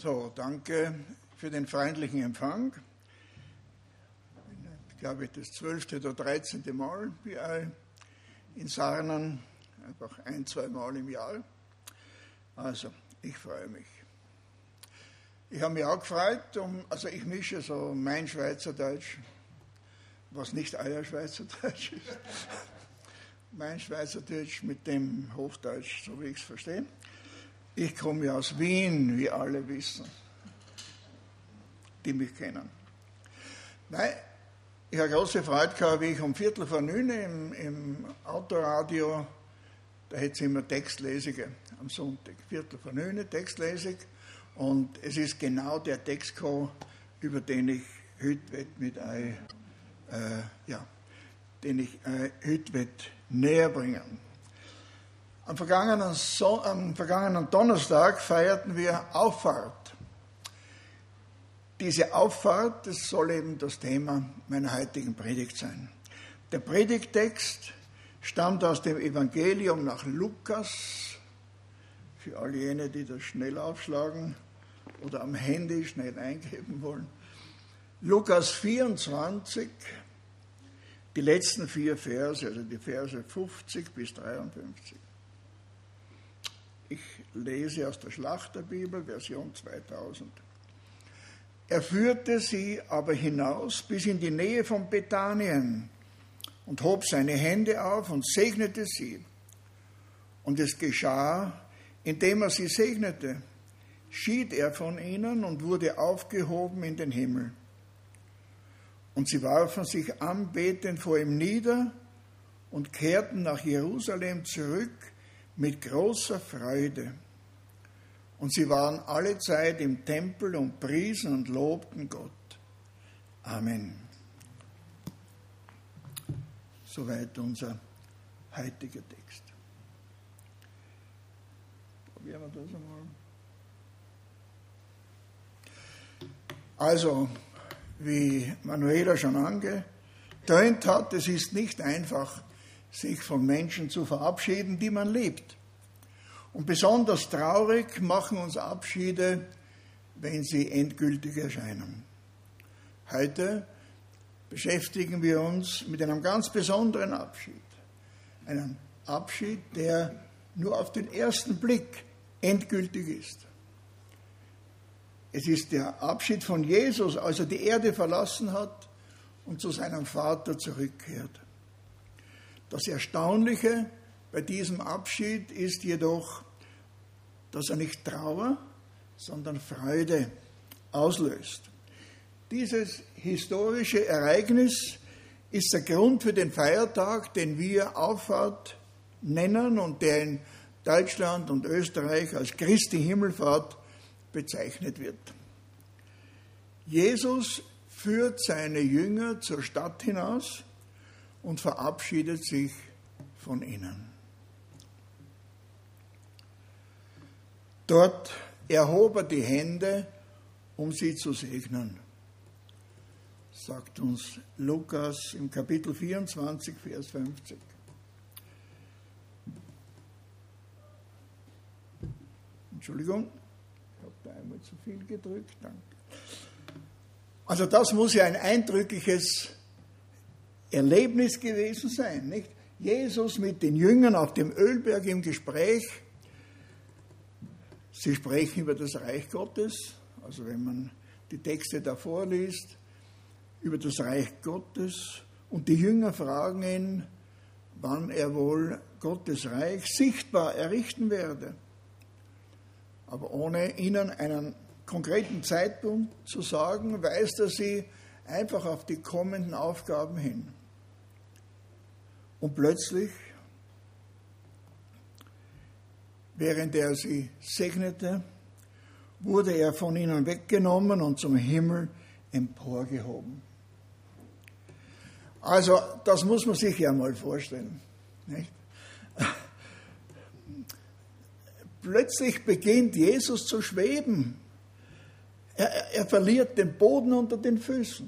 So, danke für den freundlichen Empfang. Ich glaube, das 12. oder 13. Mal bei in Sarnen, einfach 1-2 Mal im Jahr. Also, ich freue mich. Ich habe mich auch gefreut, also ich mische so mein Schweizerdeutsch, was nicht euer Schweizerdeutsch ist, mein Schweizerdeutsch mit dem Hochdeutsch, so wie ich es verstehe. Ich komme ja aus Wien, wie alle wissen, die mich kennen. Nein, ich habe große Freude gehabt, wie ich um 8:45 im Autoradio, da hätte es immer Textlesungen am Sonntag, 8:45 Textlesung, und es ist genau der Text gekommen, über den ich heute mit euch, den ich heute näher bringen. Am vergangenen Donnerstag feierten wir Auffahrt. Diese Auffahrt, das soll eben das Thema meiner heutigen Predigt sein. Der Predigttext stammt aus dem Evangelium nach Lukas, für all jene, die das schnell aufschlagen oder am Handy schnell eingeben wollen. Lukas 24, die letzten 4 Verse, also die Verse 50 bis 53. Ich lese aus der Schlachterbibel, Version 2000. Er führte sie aber hinaus bis in die Nähe von Bethanien und hob seine Hände auf und segnete sie. Und es geschah, indem er sie segnete, schied er von ihnen und wurde aufgehoben in den Himmel. Und sie warfen sich anbetend vor ihm nieder und kehrten nach Jerusalem zurück mit großer Freude. Und sie waren allezeit im Tempel und priesen und lobten Gott. Amen. Soweit unser heutiger Text. Probieren wir das einmal. Also, wie Manuela schon angetönt hat, es ist nicht einfach, sich von Menschen zu verabschieden, die man liebt. Und besonders traurig machen uns Abschiede, wenn sie endgültig erscheinen. Heute beschäftigen wir uns mit einem ganz besonderen Abschied. Einem Abschied, der nur auf den ersten Blick endgültig ist. Es ist der Abschied von Jesus, als er die Erde verlassen hat und zu seinem Vater zurückkehrt. Das Erstaunliche bei diesem Abschied ist jedoch, dass er nicht Trauer, sondern Freude auslöst. Dieses historische Ereignis ist der Grund für den Feiertag, den wir Auffahrt nennen und der in Deutschland und Österreich als Christi Himmelfahrt bezeichnet wird. Jesus führt seine Jünger zur Stadt hinaus und verabschiedet sich von ihnen. Dort erhob er die Hände, um sie zu segnen, sagt uns Lukas im Kapitel 24, Vers 50. Entschuldigung, ich habe da einmal zu viel gedrückt, danke. Also das muss ja ein eindrückliches Erlebnis gewesen sein, nicht? Jesus mit den Jüngern auf dem Ölberg im Gespräch. Sie sprechen über das Reich Gottes, also wenn man die Texte davor liest, über das Reich Gottes. Und die Jünger fragen ihn, wann er wohl Gottes Reich sichtbar errichten werde. Aber ohne ihnen einen konkreten Zeitpunkt zu sagen, weist er sie einfach auf die kommenden Aufgaben hin. Und plötzlich, während er sie segnete, wurde er von ihnen weggenommen und zum Himmel emporgehoben. Also, das muss man sich ja mal vorstellen, nicht? Plötzlich beginnt Jesus zu schweben. Er verliert den Boden unter den Füßen.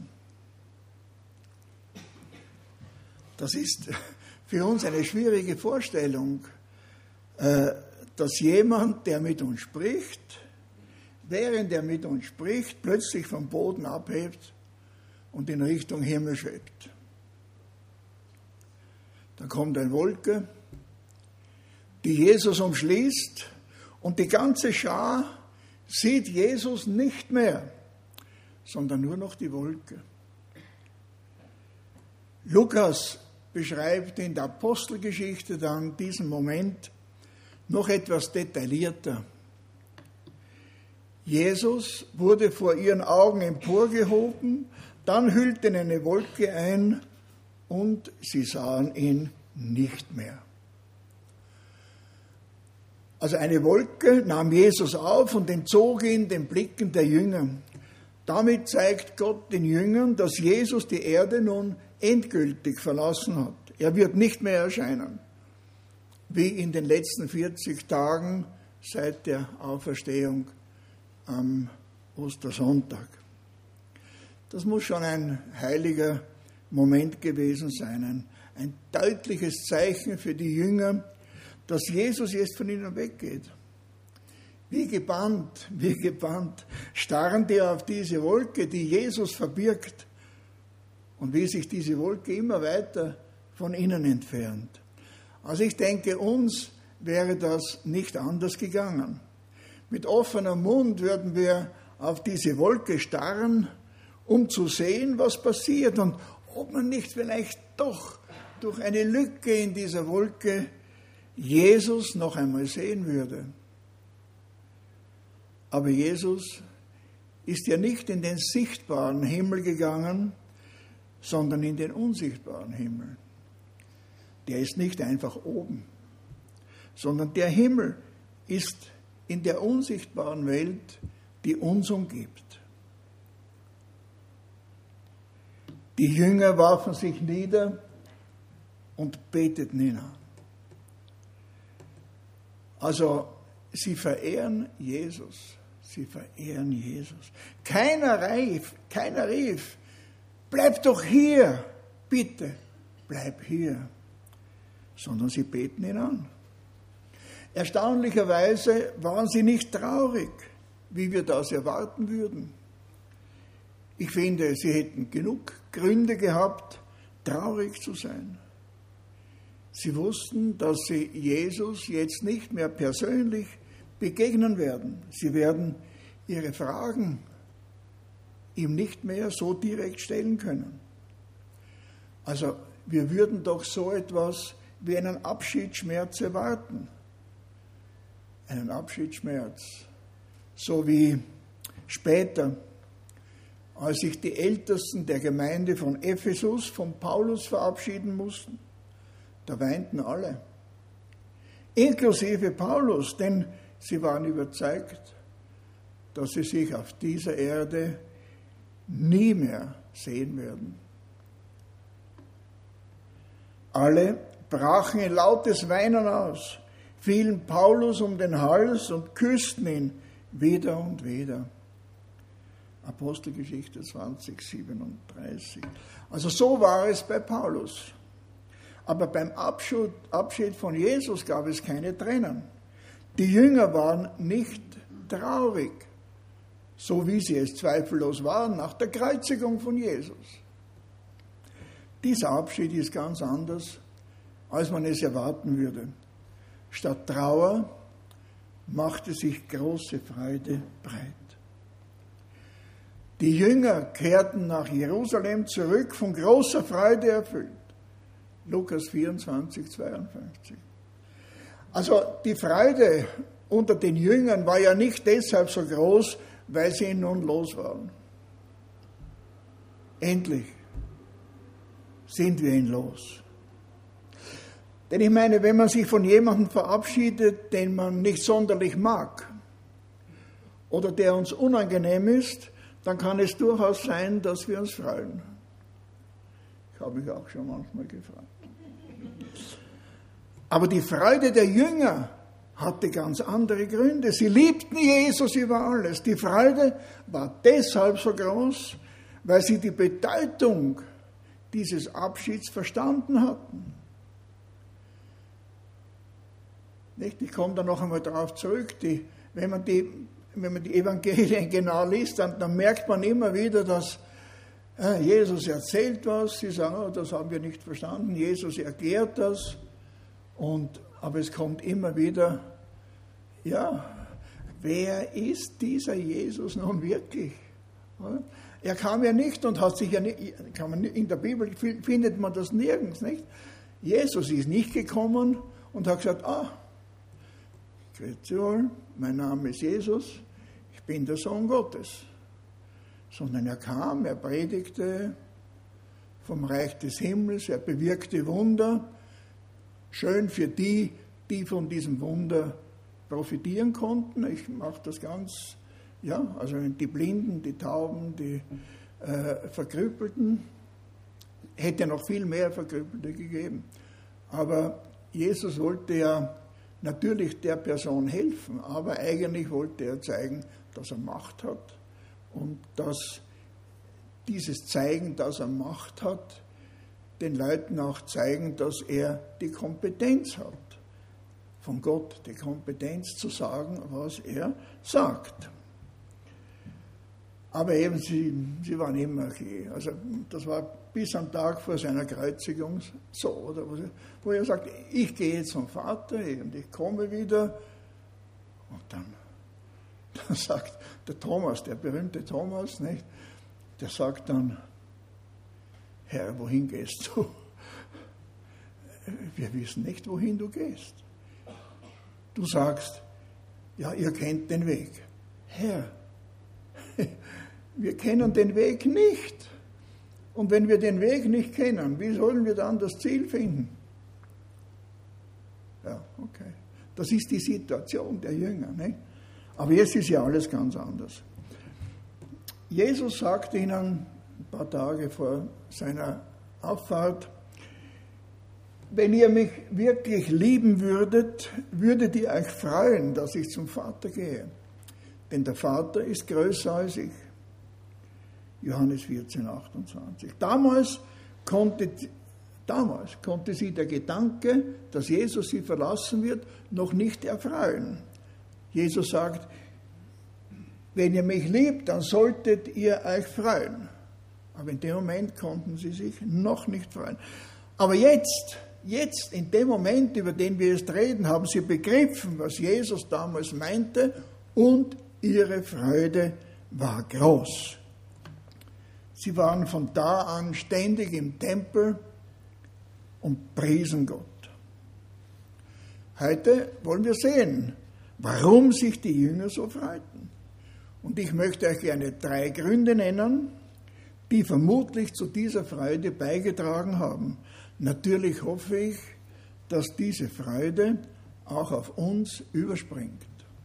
Das ist für uns eine schwierige Vorstellung, dass jemand, der mit uns spricht, während er mit uns spricht, plötzlich vom Boden abhebt und in Richtung Himmel schwebt. Da kommt eine Wolke, die Jesus umschließt, und die ganze Schar sieht Jesus nicht mehr, sondern nur noch die Wolke. Lukas beschreibt in der Apostelgeschichte dann diesen Moment noch etwas detaillierter. Jesus wurde vor ihren Augen emporgehoben, dann hüllte ihn eine Wolke ein und sie sahen ihn nicht mehr. Also eine Wolke nahm Jesus auf und entzog ihn den Blicken der Jünger. Damit zeigt Gott den Jüngern, dass Jesus die Erde nun endgültig verlassen hat. Er wird nicht mehr erscheinen, wie in den letzten 40 Tagen seit der Auferstehung am Ostersonntag. Das muss schon ein heiliger Moment gewesen sein, ein deutliches Zeichen für die Jünger, dass Jesus jetzt von ihnen weggeht. Wie gebannt starren die auf diese Wolke, die Jesus verbirgt, und wie sich diese Wolke immer weiter von ihnen entfernt. Also ich denke, uns wäre das nicht anders gegangen. Mit offenem Mund würden wir auf diese Wolke starren, um zu sehen, was passiert und ob man nicht vielleicht doch durch eine Lücke in dieser Wolke Jesus noch einmal sehen würde. Aber Jesus ist ja nicht in den sichtbaren Himmel gegangen, sondern in den unsichtbaren Himmel. Der ist nicht einfach oben, sondern der Himmel ist in der unsichtbaren Welt, die uns umgibt. Die Jünger warfen sich nieder und beteten ihn an. Also, sie verehren Jesus. Sie verehren Jesus. Keiner rief, bleib doch hier, bitte, bleib hier. Sondern sie beten ihn an. Erstaunlicherweise waren sie nicht traurig, wie wir das erwarten würden. Ich finde, sie hätten genug Gründe gehabt, traurig zu sein. Sie wussten, dass sie Jesus jetzt nicht mehr persönlich begegnen werden. Sie werden ihre Fragen ihm nicht mehr so direkt stellen können. Also wir würden doch so etwas wie einen Abschiedsschmerz erwarten. Einen Abschiedsschmerz. So wie später, als sich die Ältesten der Gemeinde von Ephesus von Paulus verabschieden mussten. Da weinten alle, inklusive Paulus, denn sie waren überzeugt, dass sie sich auf dieser Erde nie mehr sehen werden. Alle brachen in lautes Weinen aus, fielen Paulus um den Hals und küssten ihn wieder und wieder. Apostelgeschichte 20, 37. Also so war es bei Paulus. Aber beim Abschied von Jesus gab es keine Tränen. Die Jünger waren nicht traurig, so wie sie es zweifellos waren nach der Kreuzigung von Jesus. Dieser Abschied ist ganz anders, als man es erwarten würde. Statt Trauer machte sich große Freude breit. Die Jünger kehrten nach Jerusalem zurück, von großer Freude erfüllt. Lukas 24, 52. Also die Freude unter den Jüngern war ja nicht deshalb so groß, weil sie ihn nun los waren. Endlich sind wir ihn los. Denn ich meine, wenn man sich von jemandem verabschiedet, den man nicht sonderlich mag oder der uns unangenehm ist, dann kann es durchaus sein, dass wir uns freuen. Ich habe mich auch schon manchmal gefreut. Aber die Freude der Jünger hatte ganz andere Gründe. Sie liebten Jesus über alles. Die Freude war deshalb so groß, weil sie die Bedeutung dieses Abschieds verstanden hatten. Nicht? Ich komme da noch einmal darauf zurück, wenn man die wenn man die Evangelien genau liest, dann merkt man immer wieder, dass Jesus erzählt was, sie sagen, oh, das haben wir nicht verstanden, Jesus erklärt das, aber es kommt immer wieder, ja, wer ist dieser Jesus nun wirklich? Er kam ja nicht und hat sich ja nicht, in der Bibel findet man das nirgends, nicht? Jesus ist nicht gekommen und hat gesagt, grüezi wohl, mein Name ist Jesus, ich bin der Sohn Gottes. Sondern er kam, er predigte vom Reich des Himmels, er bewirkte Wunder, schön für die von diesem Wunder profitieren konnten. Ich mache das ganz, also die Blinden, die Tauben, die Verkrüppelten, hätte noch viel mehr Verkrüppelte gegeben. Aber Jesus wollte ja natürlich der Person helfen, aber eigentlich wollte er zeigen, dass er Macht hat und dass dieses Zeigen, dass er Macht hat, den Leuten auch zeigen, dass er die Kompetenz hat, von Gott die Kompetenz zu sagen, was er sagt. Aber eben, sie waren immer, also das war bis am Tag vor seiner Kreuzigung so, oder, wo er sagt, ich gehe zum Vater und ich komme wieder. Und dann sagt der Thomas, der berühmte Thomas, nicht, der sagt dann, Herr, wohin gehst du? Wir wissen nicht, wohin du gehst. Du sagst, ja, ihr kennt den Weg. Herr, wir kennen den Weg nicht. Und wenn wir den Weg nicht kennen, wie sollen wir dann das Ziel finden? Ja, okay. Das ist die Situation der Jünger. Nicht? Aber jetzt ist ja alles ganz anders. Jesus sagt ihnen ein paar Tage vor seiner Auffahrt, wenn ihr mich wirklich lieben würdet, würdet ihr euch freuen, dass ich zum Vater gehe. Denn der Vater ist größer als ich. Johannes 14, 28. Damals konnte sie der Gedanke, dass Jesus sie verlassen wird, noch nicht erfreuen. Jesus sagt, wenn ihr mich liebt, dann solltet ihr euch freuen. Aber in dem Moment konnten sie sich noch nicht freuen. Aber jetzt, in dem Moment, über den wir jetzt reden, haben sie begriffen, was Jesus damals meinte, und ihre Freude war groß. Sie waren von da an ständig im Tempel und priesen Gott. Heute wollen wir sehen, warum sich die Jünger so freuten. Und ich möchte euch gerne 3 Gründe nennen, die vermutlich zu dieser Freude beigetragen haben. Natürlich hoffe ich, dass diese Freude auch auf uns überspringt.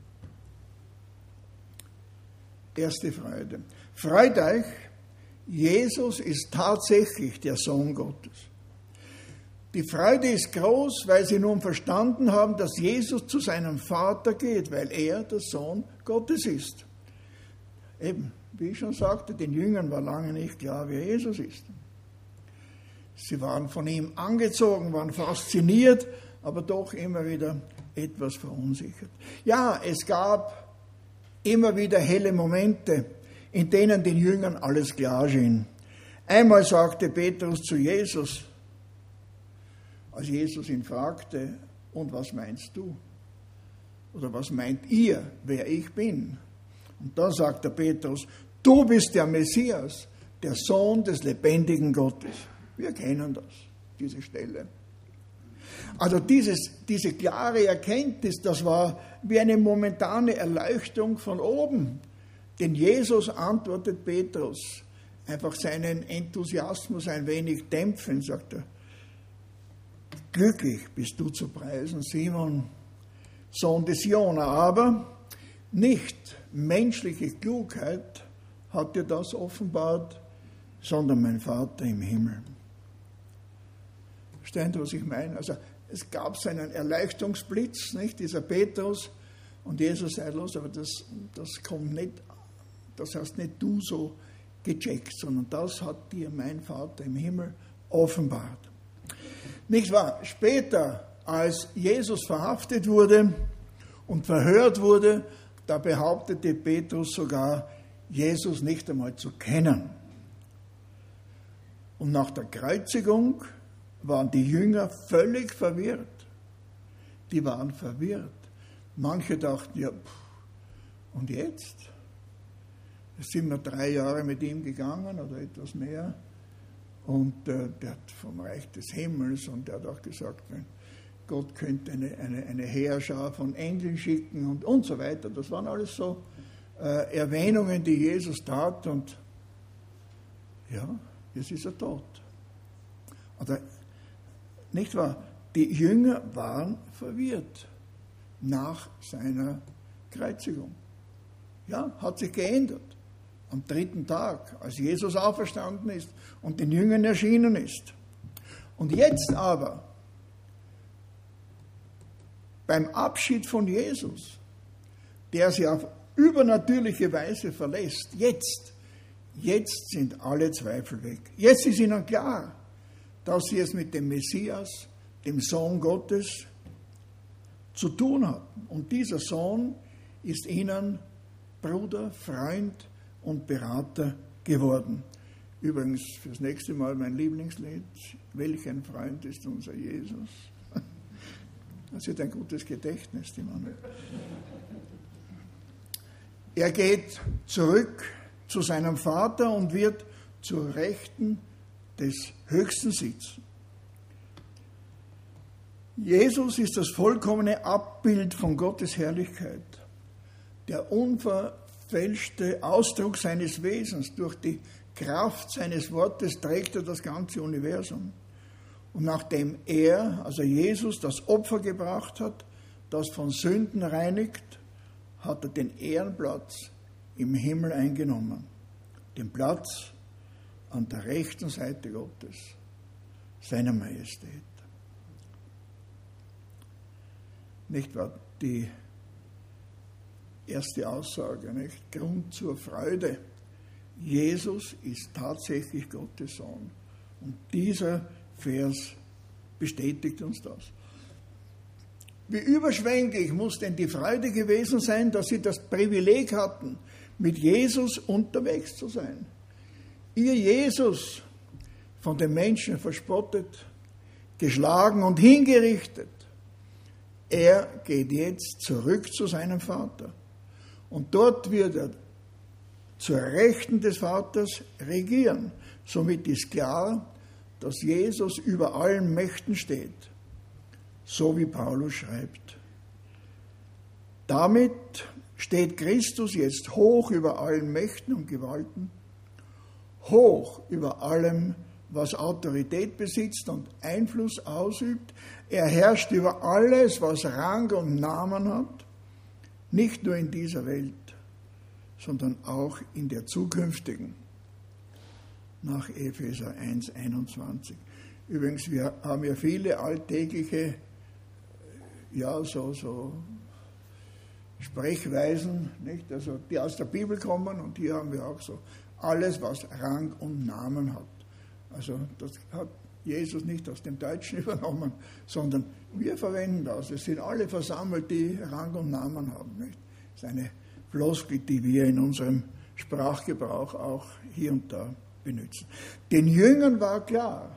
Erste Freude. Freut euch, Jesus ist tatsächlich der Sohn Gottes. Die Freude ist groß, weil sie nun verstanden haben, dass Jesus zu seinem Vater geht, weil er der Sohn Gottes ist. Eben, wie ich schon sagte, den Jüngern war lange nicht klar, wer Jesus ist. Sie waren von ihm angezogen, waren fasziniert, aber doch immer wieder etwas verunsichert. Ja, es gab immer wieder helle Momente, in denen den Jüngern alles klar schien. Einmal sagte Petrus zu Jesus, als Jesus ihn fragte, und was meinst du? Oder was meint ihr, wer ich bin? Und dann sagte Petrus, du bist der Messias, der Sohn des lebendigen Gottes. Wir kennen das, diese Stelle. Also diese klare Erkenntnis, das war wie eine momentane Erleuchtung von oben. Denn Jesus antwortet Petrus, einfach seinen Enthusiasmus ein wenig dämpfen, sagt er, glücklich bist du zu preisen, Simon, Sohn des Jona, aber nicht menschliche Klugheit hat dir das offenbart, sondern mein Vater im Himmel. Verstehen Sie, was ich meine? Also es gab so einen Erleuchtungsblitz, nicht, dieser Petrus, und Jesus sagt, los, aber das kommt nicht, das hast nicht du so gecheckt, sondern das hat dir mein Vater im Himmel offenbart. Nicht wahr? Später, als Jesus verhaftet wurde und verhört wurde, Da behauptete Petrus sogar, Jesus nicht einmal zu kennen. Und nach der Kreuzigung waren die Jünger völlig verwirrt. Die waren verwirrt. Manche dachten, ja, und jetzt? Jetzt sind wir 3 Jahre mit ihm gegangen oder etwas mehr. Und der hat vom Reich des Himmels, und der hat auch gesagt, Gott könnte eine Heerschar von Engeln schicken und so weiter. Das waren alles so Erwähnungen, die Jesus tat, und ja, jetzt ist er tot. Oder, nicht wahr? Die Jünger waren verwirrt nach seiner Kreuzigung. Ja, hat sich geändert. Am 3. Tag, als Jesus auferstanden ist und den Jüngern erschienen ist. Und jetzt aber, beim Abschied von Jesus, der sie auf übernatürliche Weise verlässt, jetzt sind alle Zweifel weg. Jetzt ist ihnen klar, dass sie es mit dem Messias, dem Sohn Gottes, zu tun hatten. Und dieser Sohn ist ihnen Bruder, Freund und Berater geworden. Übrigens fürs nächste Mal mein Lieblingslied, welch ein Freund ist unser Jesus. Das ist ein gutes Gedächtnis, die Mann. Er geht zurück zu seinem Vater und wird zur Rechten des Höchsten sitzen. Jesus ist das vollkommene Abbild von Gottes Herrlichkeit, der unverfälschte Ausdruck seines Wesens. Durch die Kraft seines Wortes trägt er das ganze Universum. Und nachdem er, also Jesus, das Opfer gebracht hat, das von Sünden reinigt, hat er den Ehrenplatz im Himmel eingenommen. Den Platz an der rechten Seite Gottes, seiner Majestät. Nicht wahr? Die erste Aussage, nicht? Grund zur Freude. Jesus ist tatsächlich Gottes Sohn. Und dieser Vers bestätigt uns das. Wie überschwänglich muss denn die Freude gewesen sein, dass sie das Privileg hatten, mit Jesus unterwegs zu sein. Ihr Jesus, von den Menschen verspottet, geschlagen und hingerichtet, er geht jetzt zurück zu seinem Vater. Und dort wird er zur Rechten des Vaters regieren. Somit ist klar, dass Jesus über allen Mächten steht, so wie Paulus schreibt. Damit steht Christus jetzt hoch über allen Mächten und Gewalten, hoch über allem, was Autorität besitzt und Einfluss ausübt. Er herrscht über alles, was Rang und Namen hat, nicht nur in dieser Welt, sondern auch in der zukünftigen. Nach Epheser 1,21. Übrigens, wir haben ja viele alltägliche, so Sprechweisen, nicht? Also, die aus der Bibel kommen, und hier haben wir auch so alles, was Rang und Namen hat. Also das hat Jesus nicht aus dem Deutschen übernommen, sondern wir verwenden das. Es sind alle versammelt, die Rang und Namen haben. Nicht? Das ist eine Floskel, die wir in unserem Sprachgebrauch auch hier und da benutzen. Den Jüngern war klar,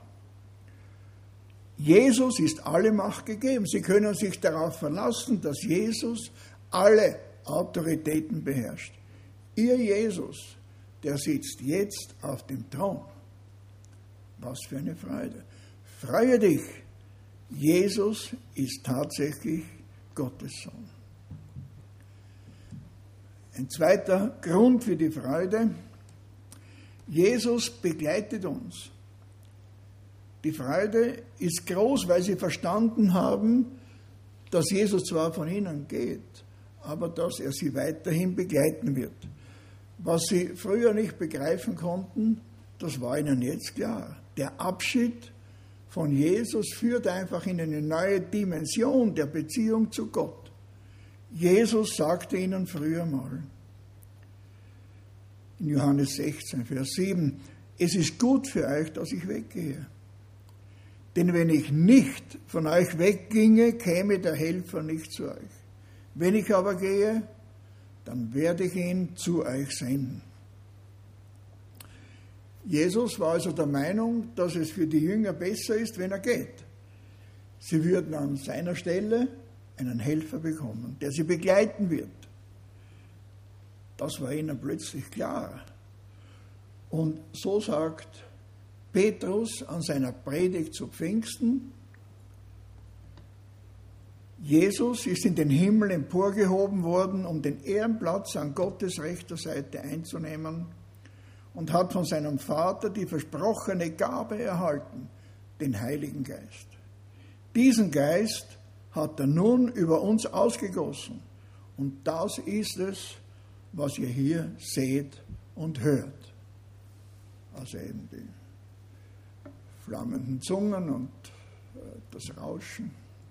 Jesus ist alle Macht gegeben. Sie können sich darauf verlassen, dass Jesus alle Autoritäten beherrscht. Ihr Jesus, der sitzt jetzt auf dem Thron. Was für eine Freude. Freue dich, Jesus ist tatsächlich Gottes Sohn. Ein zweiter Grund für die Freude, Jesus begleitet uns. Die Freude ist groß, weil sie verstanden haben, dass Jesus zwar von ihnen geht, aber dass er sie weiterhin begleiten wird. Was sie früher nicht begreifen konnten, das war ihnen jetzt klar. Der Abschied von Jesus führt einfach in eine neue Dimension der Beziehung zu Gott. Jesus sagte ihnen früher mal, in Johannes 16, Vers 7, es ist gut für euch, dass ich weggehe. Denn wenn ich nicht von euch wegginge, käme der Helfer nicht zu euch. Wenn ich aber gehe, dann werde ich ihn zu euch senden. Jesus war also der Meinung, dass es für die Jünger besser ist, wenn er geht. Sie würden an seiner Stelle einen Helfer bekommen, der sie begleiten wird. Das war ihnen plötzlich klar. Und so sagt Petrus an seiner Predigt zu Pfingsten: Jesus ist in den Himmel emporgehoben worden, um den Ehrenplatz an Gottes rechter Seite einzunehmen, und hat von seinem Vater die versprochene Gabe erhalten, den Heiligen Geist. Diesen Geist hat er nun über uns ausgegossen. Und das ist es, was ihr hier seht und hört. Also eben die flammenden Zungen und das Rauschen.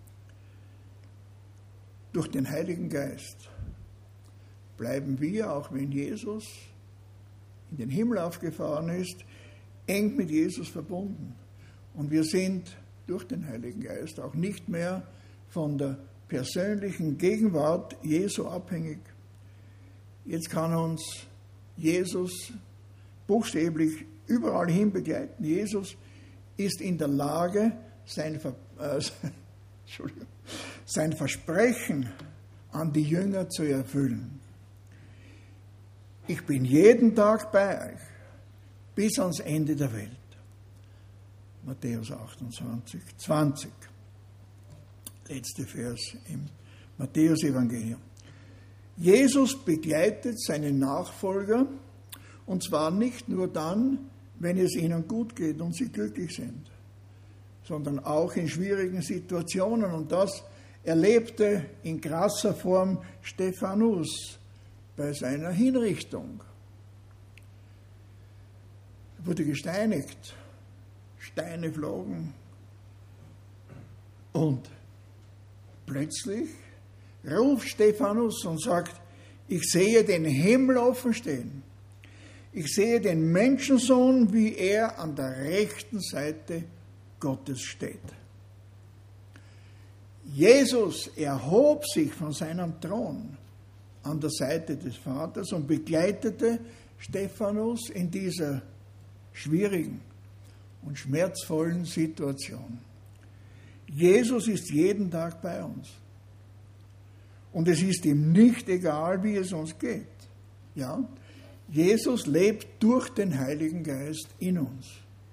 Durch den Heiligen Geist bleiben wir, auch wenn Jesus in den Himmel aufgefahren ist, eng mit Jesus verbunden. Und wir sind durch den Heiligen Geist auch nicht mehr von der persönlichen Gegenwart Jesu abhängig. Jetzt kann uns Jesus buchstäblich überall hin begleiten. Jesus ist in der Lage, sein Versprechen an die Jünger zu erfüllen. Ich bin jeden Tag bei euch, bis ans Ende der Welt. Matthäus 28, 20. Letzte Vers im Matthäus-Evangelium. Jesus begleitet seine Nachfolger, und zwar nicht nur dann, wenn es ihnen gut geht und sie glücklich sind, sondern auch in schwierigen Situationen. Und das erlebte in krasser Form Stephanus bei seiner Hinrichtung. Er wurde gesteinigt, Steine flogen, und plötzlich ruft Stephanus und sagt: Ich sehe den Himmel offen stehen. Ich sehe den Menschensohn, wie er an der rechten Seite Gottes steht. Jesus erhob sich von seinem Thron an der Seite des Vaters und begleitete Stephanus in dieser schwierigen und schmerzvollen Situation. Jesus ist jeden Tag bei uns. Und es ist ihm nicht egal, wie es uns geht. Ja, Jesus lebt durch den Heiligen Geist in uns.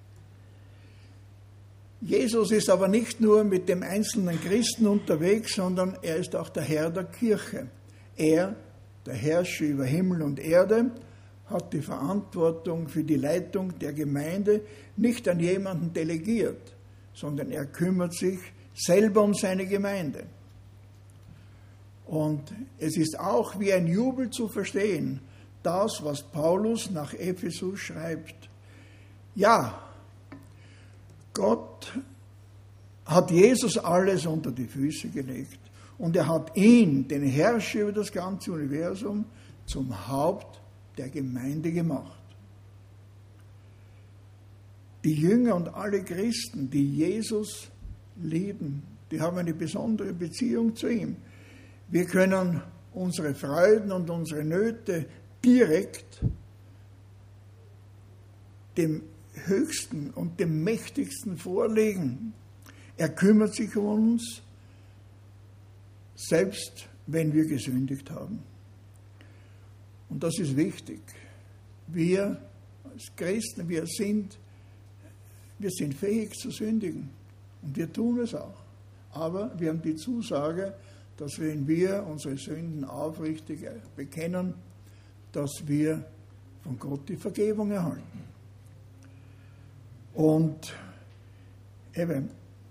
Jesus ist aber nicht nur mit dem einzelnen Christen unterwegs, sondern er ist auch der Herr der Kirche. Er, der Herrscher über Himmel und Erde, hat die Verantwortung für die Leitung der Gemeinde nicht an jemanden delegiert, sondern er kümmert sich selber um seine Gemeinde. Und es ist auch wie ein Jubel zu verstehen, das, was Paulus nach Ephesus schreibt. Ja, Gott hat Jesus alles unter die Füße gelegt und er hat ihn, den Herrscher über das ganze Universum, zum Haupt der Gemeinde gemacht. Die Jünger und alle Christen, die Jesus lieben, die haben eine besondere Beziehung zu ihm. Wir können unsere Freuden und unsere Nöte direkt dem Höchsten und dem Mächtigsten vorlegen. Er kümmert sich um uns, selbst wenn wir gesündigt haben. Und das ist wichtig. Wir als Christen, wir sind fähig zu sündigen. Und wir tun es auch. Aber wir haben die Zusage, dass wenn wir unsere Sünden aufrichtig bekennen, dass wir von Gott die Vergebung erhalten. Und eben,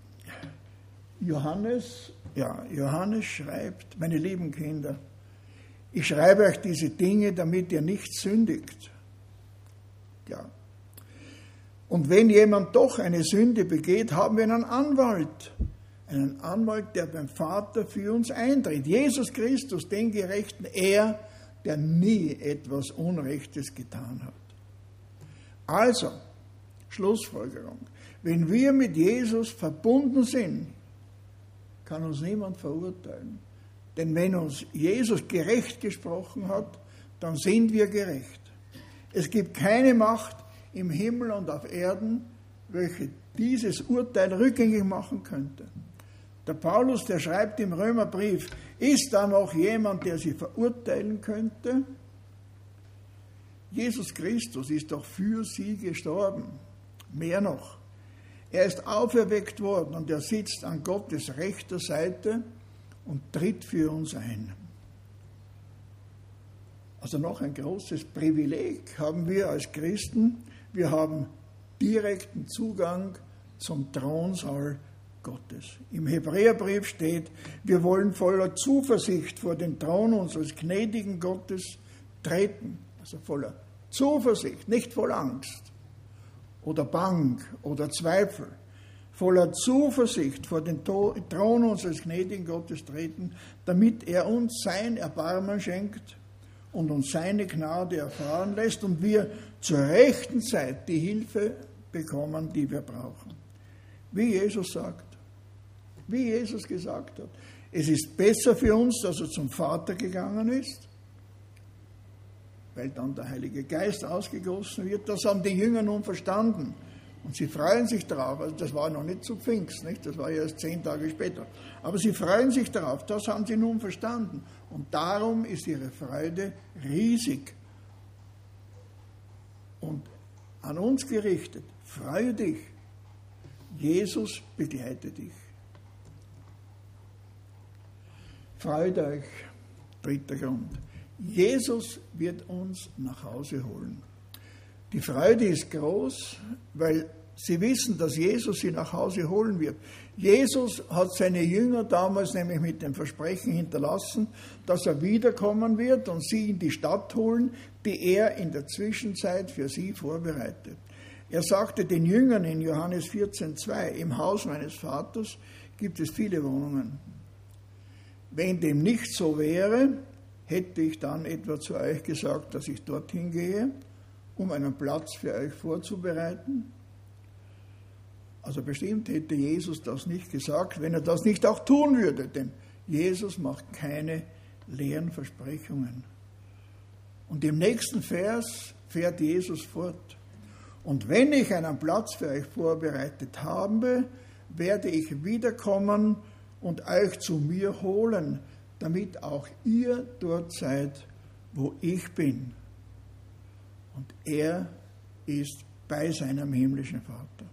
Johannes schreibt: Meine lieben Kinder, ich schreibe euch diese Dinge, damit ihr nicht sündigt. Ja. Und wenn jemand doch eine Sünde begeht, haben wir einen Anwalt, der beim Vater für uns eintritt. Jesus Christus, den Gerechten, er, der nie etwas Unrechtes getan hat. Also, Schlussfolgerung: Wenn wir mit Jesus verbunden sind, kann uns niemand verurteilen. Denn wenn uns Jesus gerecht gesprochen hat, dann sind wir gerecht. Es gibt keine Macht im Himmel und auf Erden, welche dieses Urteil rückgängig machen könnte. Der Paulus, der schreibt im Römerbrief, ist da noch jemand, der sie verurteilen könnte? Jesus Christus ist doch für sie gestorben. Mehr noch, er ist auferweckt worden und er sitzt an Gottes rechter Seite und tritt für uns ein. Also noch ein großes Privileg haben wir als Christen. Wir haben direkten Zugang zum Thronsaal Gottes. Im Hebräerbrief steht, wir wollen voller Zuversicht vor den Thron unseres gnädigen Gottes treten. Also voller Zuversicht, nicht voller Angst oder Bang oder Zweifel. Voller Zuversicht vor den Thron unseres gnädigen Gottes treten, damit er uns sein Erbarmen schenkt und uns seine Gnade erfahren lässt und wir zur rechten Zeit die Hilfe bekommen, die wir brauchen. Wie Jesus sagt, wie Jesus gesagt hat, es ist besser für uns, dass er zum Vater gegangen ist, weil dann der Heilige Geist ausgegossen wird. Das haben die Jünger nun verstanden. Und sie freuen sich darauf. Also das war noch nicht zu Pfingst, nicht? Das war erst 10 Tage später. Aber sie freuen sich darauf. Das haben sie nun verstanden. Und darum ist ihre Freude riesig. Und an uns gerichtet, freue dich. Jesus begleitet dich. Freut euch. 3. Grund. Jesus wird uns nach Hause holen. Die Freude ist groß, weil sie wissen, dass Jesus sie nach Hause holen wird. Jesus hat seine Jünger damals nämlich mit dem Versprechen hinterlassen, dass er wiederkommen wird und sie in die Stadt holen, die er in der Zwischenzeit für sie vorbereitet. Er sagte den Jüngern in Johannes 14,2, im Haus meines Vaters gibt es viele Wohnungen. Wenn dem nicht so wäre, hätte ich dann etwa zu euch gesagt, dass ich dorthin gehe, um einen Platz für euch vorzubereiten? Also bestimmt hätte Jesus das nicht gesagt, wenn er das nicht auch tun würde, denn Jesus macht keine leeren Versprechungen. Und im nächsten Vers fährt Jesus fort. Und wenn ich einen Platz für euch vorbereitet habe, werde ich wiederkommen und euch zu mir holen, damit auch ihr dort seid, wo ich bin. Und er ist bei seinem himmlischen Vater.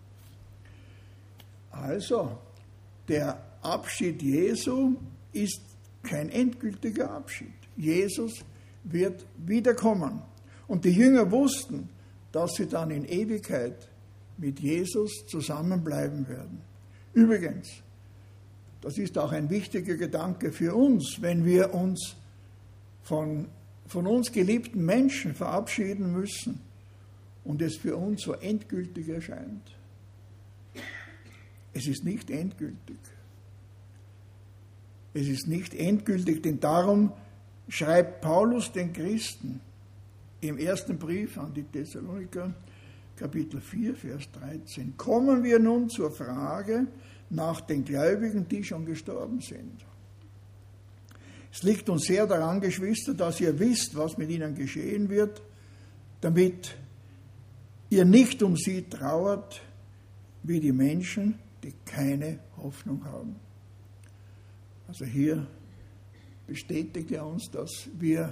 Also, der Abschied Jesu ist kein endgültiger Abschied. Jesus wird wiederkommen. Und die Jünger wussten, dass sie dann in Ewigkeit mit Jesus zusammenbleiben werden. Übrigens, das ist auch ein wichtiger Gedanke für uns, wenn wir uns von uns geliebten Menschen verabschieden müssen und es für uns so endgültig erscheint. Es ist nicht endgültig. Es ist nicht endgültig, denn darum schreibt Paulus den Christen im ersten Brief an die Thessaloniker, Kapitel 4, Vers 13. Kommen wir nun zur Frage nach den Gläubigen, die schon gestorben sind. Es liegt uns sehr daran, Geschwister, dass ihr wisst, was mit ihnen geschehen wird, damit ihr nicht um sie trauert, wie die Menschen, die keine Hoffnung haben. Also hier bestätigt er uns, dass wir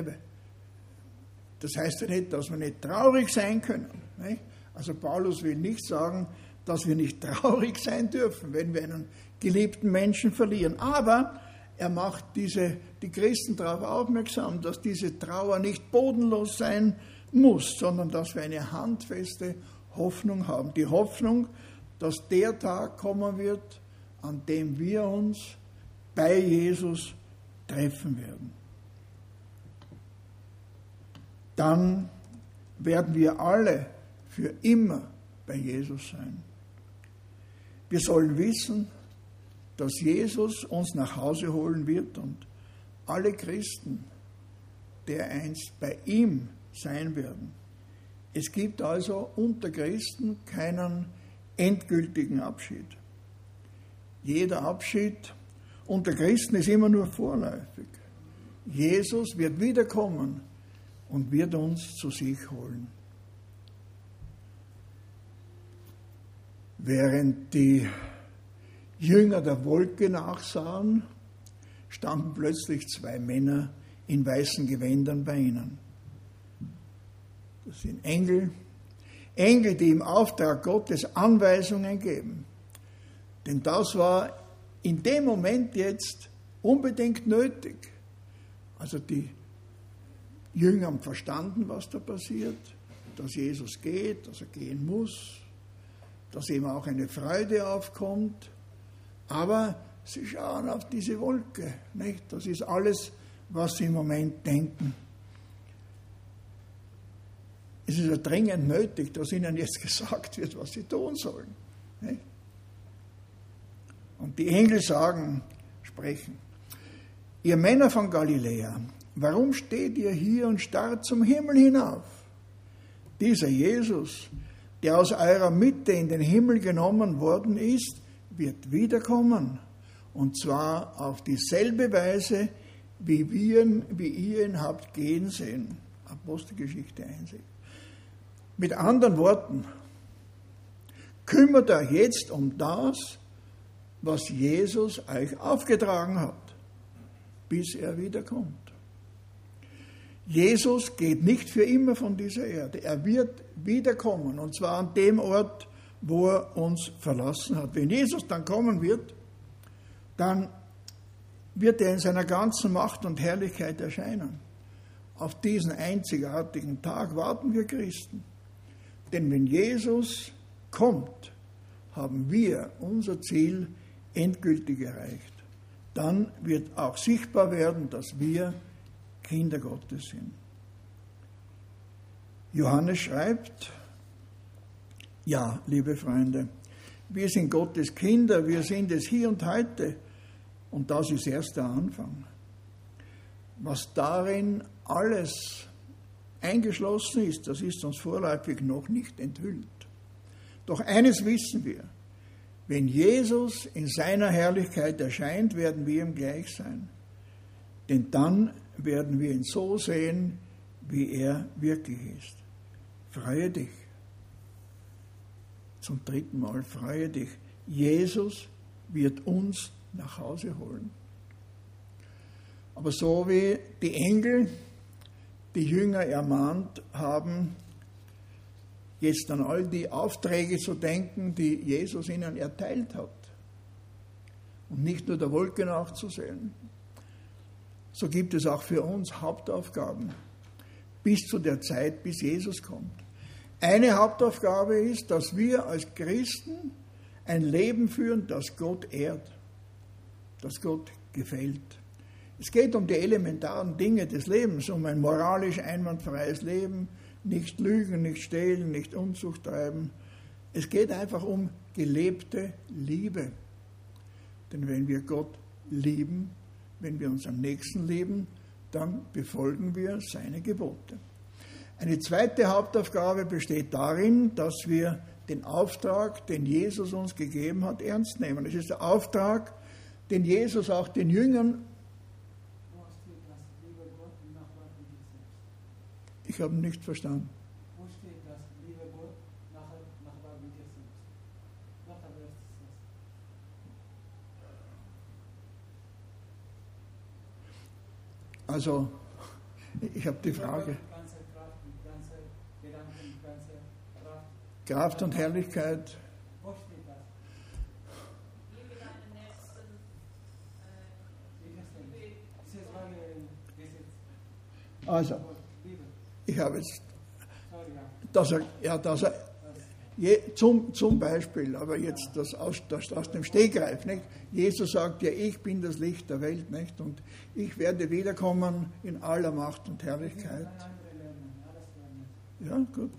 das heißt ja nicht, dass wir nicht traurig sein können. Nicht? Also Paulus will nicht sagen, dass wir nicht traurig sein dürfen, wenn wir einen geliebten Menschen verlieren. Aber er macht die Christen darauf aufmerksam, dass diese Trauer nicht bodenlos sein muss, sondern dass wir eine handfeste Hoffnung haben. Die Hoffnung, dass der Tag kommen wird, an dem wir uns bei Jesus treffen werden. Dann werden wir alle für immer bei Jesus sein. Wir sollen wissen, dass Jesus uns nach Hause holen wird und alle Christen dereinst bei ihm sein werden. Es gibt also unter Christen keinen endgültigen Abschied. Jeder Abschied unter Christen ist immer nur vorläufig. Jesus wird wiederkommen und wird uns zu sich holen. Während die Jünger der Wolke nachsahen, standen plötzlich 2 Männer in weißen Gewändern bei ihnen. Das sind Engel, die im Auftrag Gottes Anweisungen geben. Denn das war in dem Moment jetzt unbedingt nötig. Also die Jünger haben verstanden, was da passiert, dass Jesus geht, dass er gehen muss, dass ihm auch eine Freude aufkommt. Aber sie schauen auf diese Wolke. Nicht? Das ist alles, was sie im Moment denken. Es ist ja dringend nötig, dass ihnen jetzt gesagt wird, was sie tun sollen. Nicht? Und die Engel sprechen, ihr Männer von Galiläa, warum steht ihr hier und starrt zum Himmel hinauf? Dieser Jesus, der aus eurer Mitte in den Himmel genommen worden ist, wird wiederkommen. Und zwar auf dieselbe Weise, wie ihr ihn habt gehen sehen. Apostelgeschichte 1. Mit anderen Worten, kümmert euch jetzt um das, was Jesus euch aufgetragen hat, bis er wiederkommt. Jesus geht nicht für immer von dieser Erde. Er wird wiederkommen, und zwar an dem Ort, wo er uns verlassen hat. Wenn Jesus dann kommen wird, dann wird er in seiner ganzen Macht und Herrlichkeit erscheinen. Auf diesen einzigartigen Tag warten wir Christen. Denn wenn Jesus kommt, haben wir unser Ziel endgültig erreicht. Dann wird auch sichtbar werden, dass wir Kinder Gottes sind. Johannes schreibt, ja, liebe Freunde, wir sind Gottes Kinder, wir sind es hier und heute. Und das ist erst der Anfang. Was darin alles eingeschlossen ist, das ist uns vorläufig noch nicht enthüllt. Doch eines wissen wir, wenn Jesus in seiner Herrlichkeit erscheint, werden wir ihm gleich sein. Denn dann werden wir ihn so sehen, wie er wirklich ist. Freue dich. Zum 3. Mal, freue dich. Jesus wird uns nach Hause holen. Aber so wie die Engel die Jünger ermahnt haben, jetzt an all die Aufträge zu denken, die Jesus ihnen erteilt hat. Und nicht nur der Wolke nachzusehen. So gibt es auch für uns Hauptaufgaben bis zu der Zeit, bis Jesus kommt. Eine Hauptaufgabe ist, dass wir als Christen ein Leben führen, das Gott ehrt, das Gott gefällt. Es geht um die elementaren Dinge des Lebens, um ein moralisch einwandfreies Leben, nicht lügen, nicht stehlen, nicht Unzucht treiben. Es geht einfach um gelebte Liebe. Denn wenn wir Gott lieben, wenn wir unseren Nächsten lieben, dann befolgen wir seine Gebote. Eine zweite Hauptaufgabe besteht darin, dass wir den Auftrag, den Jesus uns gegeben hat, ernst nehmen. Es ist der Auftrag, den Jesus auch den Jüngern. Ich habe ihn nicht verstanden. Wo steht das? Liebe Gott, Nachbar wie dir selbst. Also, ich habe die Frage. Ganze Kraft, ganze Gedanken, ganze Kraft und Herrlichkeit. Wo steht das? Liebe deinen Nächsten. Das ist meine Gesetz. Also, Liebe. ich habe jetzt, Sorry, dass er zum Beispiel, aber jetzt das aus dem Stegreif, nicht? Jesus sagt ja, ich bin das Licht der Welt, nicht? Und ich werde wiederkommen in aller Macht und Herrlichkeit. Ja, gut.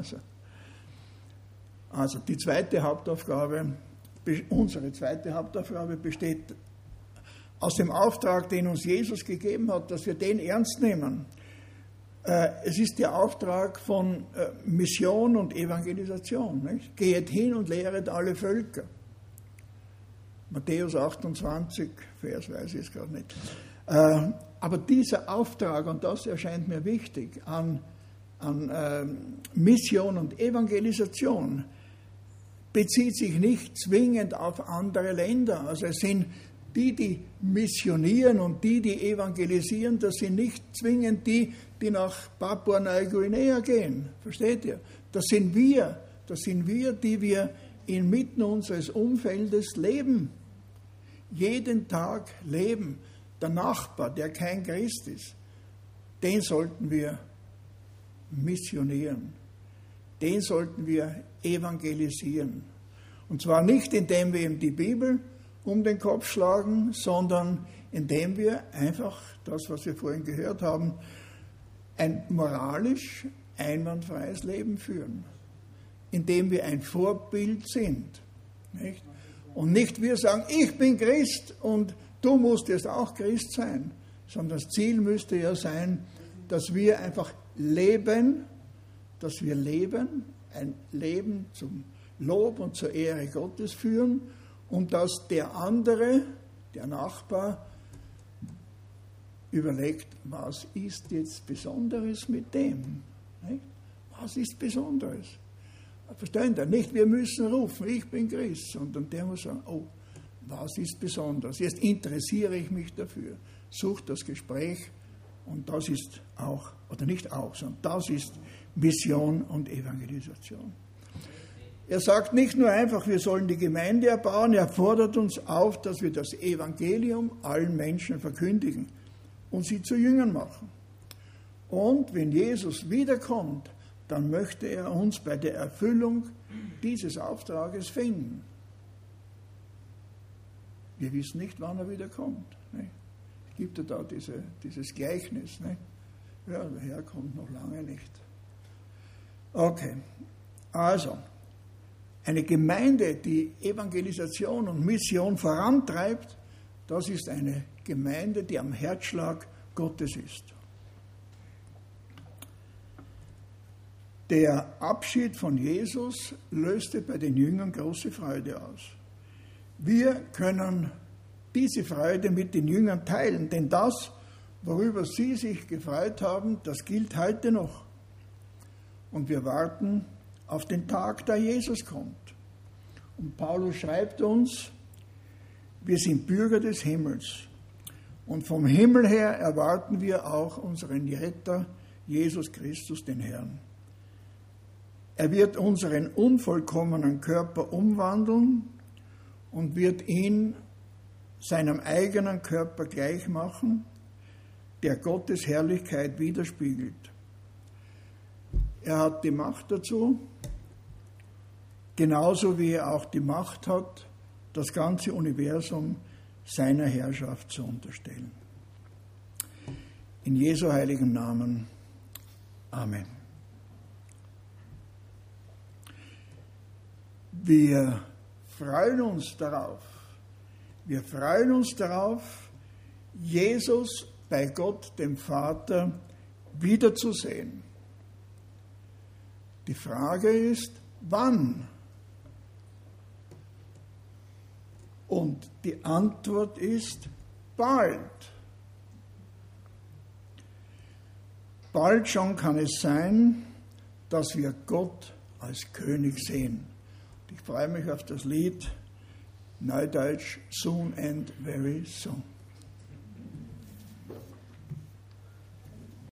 Also die zweite Hauptaufgabe, unsere zweite Hauptaufgabe besteht aus dem Auftrag, den uns Jesus gegeben hat, dass wir den ernst nehmen. Es ist der Auftrag von Mission und Evangelisation. Nicht? Geht hin und lehret alle Völker. Matthäus 28, Vers weiß ich jetzt gerade nicht. Aber dieser Auftrag, und das erscheint mir wichtig, an Mission und Evangelisation, bezieht sich nicht zwingend auf andere Länder. Also es sind die missionieren und die evangelisieren, das sind nicht zwingend die nach Papua-Neuguinea gehen. Versteht ihr? Das sind wir, die wir inmitten unseres Umfeldes leben. Jeden Tag leben. Der Nachbar, der kein Christ ist, den sollten wir missionieren. Den sollten wir evangelisieren. Und zwar nicht, indem wir ihm die Bibel um den Kopf schlagen, sondern indem wir einfach das, was wir vorhin gehört haben, ein moralisch einwandfreies Leben führen. Indem wir ein Vorbild sind. Nicht? Und nicht wir sagen, ich bin Christ und du musst jetzt auch Christ sein. Sondern das Ziel müsste ja sein, dass wir einfach leben, ein Leben zum Lob und zur Ehre Gottes führen und dass der andere, der Nachbar, überlegt, was ist jetzt Besonderes mit dem? Nicht? Was ist Besonderes? Verstehen Sie? Nicht wir müssen rufen, ich bin Christ, sondern der muss sagen, oh, was ist besonders? Jetzt interessiere ich mich dafür, suche das Gespräch und das ist auch, oder nicht auch, sondern das ist Mission und Evangelisation. Er sagt nicht nur einfach, wir sollen die Gemeinde erbauen, er fordert uns auf, dass wir das Evangelium allen Menschen verkündigen und sie zu Jüngern machen. Und wenn Jesus wiederkommt, dann möchte er uns bei der Erfüllung dieses Auftrages finden. Wir wissen nicht, wann er wiederkommt. Nicht? Es gibt ja da dieses Gleichnis. Nicht? Ja, der Herr kommt noch lange nicht. Okay, also, eine Gemeinde, die Evangelisation und Mission vorantreibt, das ist eine Gemeinde, die am Herzschlag Gottes ist. Der Abschied von Jesus löste bei den Jüngern große Freude aus. Wir können diese Freude mit den Jüngern teilen, denn das, worüber sie sich gefreut haben, das gilt heute noch. Und wir warten auf den Tag, da Jesus kommt. Und Paulus schreibt uns, wir sind Bürger des Himmels. Und vom Himmel her erwarten wir auch unseren Retter, Jesus Christus, den Herrn. Er wird unseren unvollkommenen Körper umwandeln und wird ihn seinem eigenen Körper gleich machen, der Gottes Herrlichkeit widerspiegelt. Er hat die Macht dazu, genauso wie er auch die Macht hat, das ganze Universum seiner Herrschaft zu unterstellen. In Jesu heiligen Namen. Amen. Wir freuen uns darauf, Jesus bei Gott, dem Vater, wiederzusehen. Die Frage ist, wann? Und die Antwort ist, bald. Bald schon kann es sein, dass wir Gott als König sehen. Ich freue mich auf das Lied Neudeutsch Soon and Very Soon.